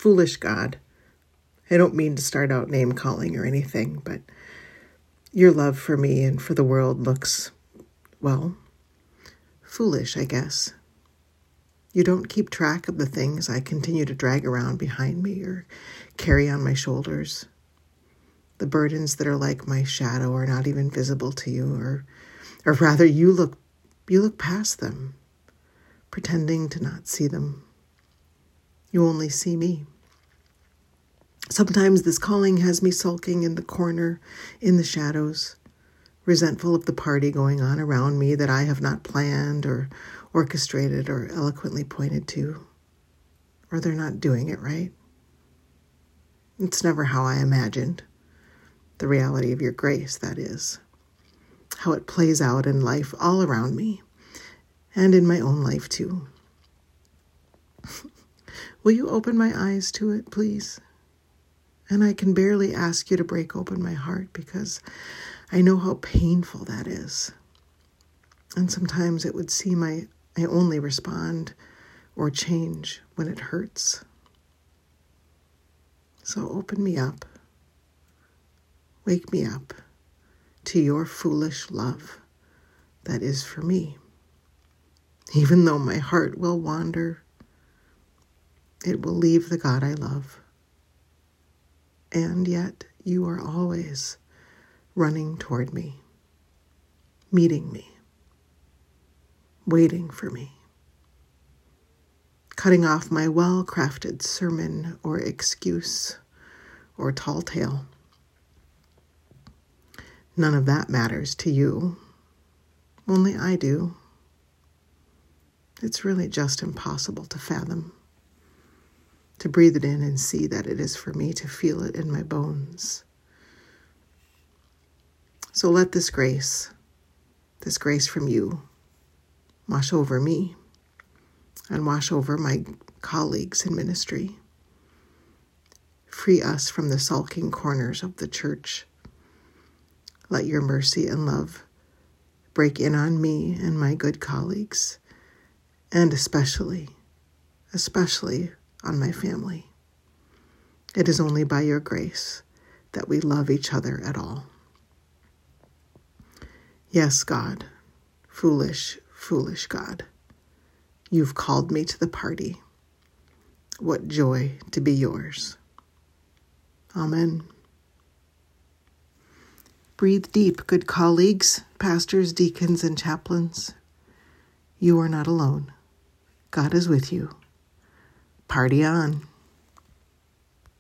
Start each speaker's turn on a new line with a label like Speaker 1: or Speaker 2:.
Speaker 1: foolish God. I don't mean to start out name calling or anything, but your love for me and for the world looks, well, foolish, I guess. You don't keep track of the things I continue to drag around behind me or carry on my shoulders. The burdens that are like my shadow are not even visible to you, or rather you look past them, pretending to not see them. You only see me. Sometimes this calling has me sulking in the corner, in the shadows, resentful of the party going on around me that I have not planned or orchestrated or eloquently pointed to, or they're not doing it right. It's never how I imagined. The reality of your grace, that is. How it plays out in life all around me, and in my own life too. Will you open my eyes to it, please? And I can barely ask you to break open my heart because I know how painful that is. And sometimes it would seem I only respond or change when it hurts. So open me up. Wake me up to your foolish love that is for me. Even though my heart will wander, it will leave the God I love. And yet you are always running toward me, meeting me, waiting for me, cutting off my well-crafted sermon or excuse or tall tale. None of that matters to you, only I do. It's really just impossible to fathom, to breathe it in and see that it is for me, to feel it in my bones. So let this grace from you, wash over me and wash over my colleagues in ministry. Free us from the sulking corners of the church. Let your mercy and love break in on me and my good colleagues, and especially on my family. It is only by your grace that we love each other at all. Yes, God, foolish, foolish God, you've called me to the party. What joy to be yours. Amen. Breathe deep, good colleagues, pastors, deacons, and chaplains. You are not alone. God is with you. Party on.